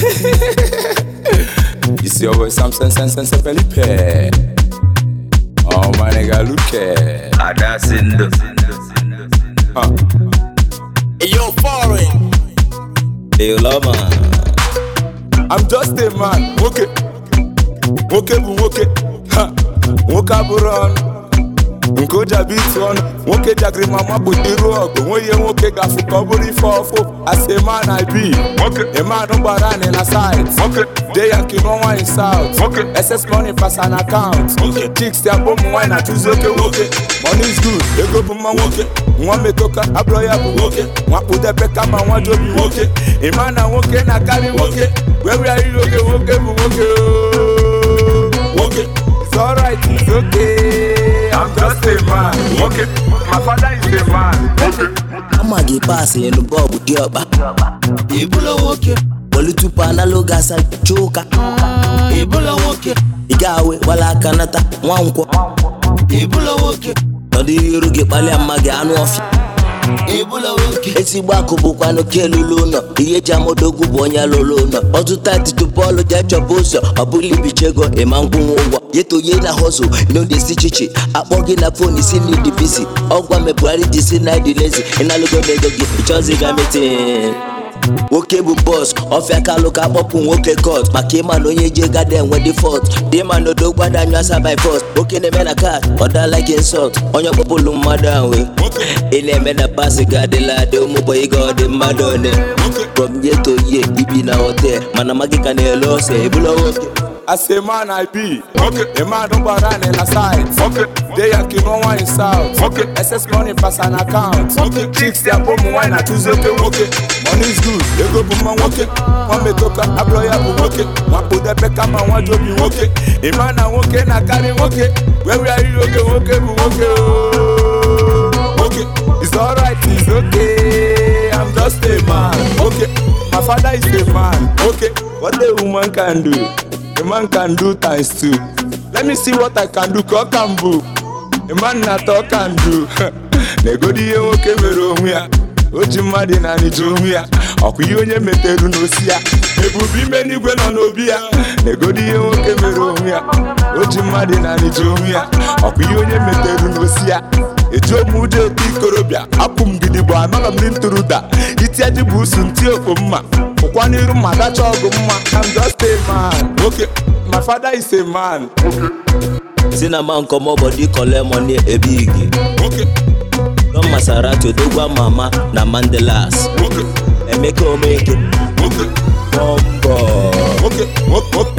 It's your boy Samson Sense Felipe. Oh my nigga, look at Adasindo. Hey yo, foreign. Hey love man. I'm just a man. Okay. Woke run. Nkoja beat one. Woke jagri mama put the rock. Woke gafu kaburi fofo. As a man I be. A man no baran in a side. They yankin no one in south. SS money pass an account. Chicks their bomb wine at Tuesday. Money is good. They go boom man One me toka abroya bu One put the peka man one job you A man na na carry Where we are you It's alright, it's okay. I'm just a man. My father is a man. I'ma get past in the bubble dioba. Ebola Olutupa na loga sa choka. Ebola Igawe wala kanata wankwo. Ebola Nodi ruge pale amage anu ofi. Ebola Eti gbako bukwa no kelulu no. Iye jamodogu bonya lolo no. Otuta titupolo jacho boso. Abuli bichego emangu ngwa. Yeto ye na hustle, no dey see chichi. Akpogi na phone is in the busy. Ogwa me Buhari this night the lazy. Ina logo dey go get choose ga meeting. Okay bu boss, ofia ka look up okay cut. Makema no ye je garden when the fault. Dey man no dog bad and answer by force. Okay ne men a cat, other like insult. On your popolo madam we. Ele men a pass ga de la de mo boy god de madone. From ye to ye, ibi na hotel. Man amagi kan hello say bulo As a man I be. A man no baran in a side. They yankin no one in south. SS money pass an account. Chicks their bomb wine at Tuesday. Money is good. They go boom man One me toka abroya bu One put the peka man one job you A man na na carry Where we are you It's alright, it's okay. I'm just a man. My father is a man. What a woman can do, a man can do times two. Let me see what I can do. Kokambu, a man na talk can do. Negodi meromia. Ojimadi na nijumia. Okuyonye meteru nosia. Ebubi meni gwe no nobia. Negodi meromia. Ojimadi na nijumia. Okuyonye meteru nosia. Ejo mude tikorobia. Apum gidibo amala mlinturuda. Itiaji busu ntio komma. Okwaniru madacha ogumma. I'm just a man. My father is a man. Sina man come over body collect money a big. Don Maserati dogwa mama na Mandelas. Emeka omeke. Bombo.